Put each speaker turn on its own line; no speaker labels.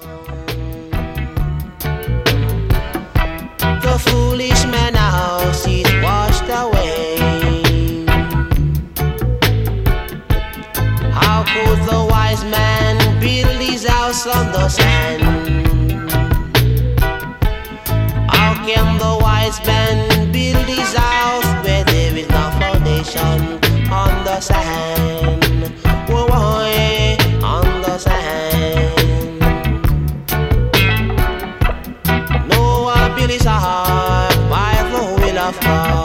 The foolish man house is washed away. How could the wise man build his house on the sand? How can the wise man build his house where there is no foundation on the sand? Whoa, whoa, yeah, on the sand. Noah built his ark by the will of God.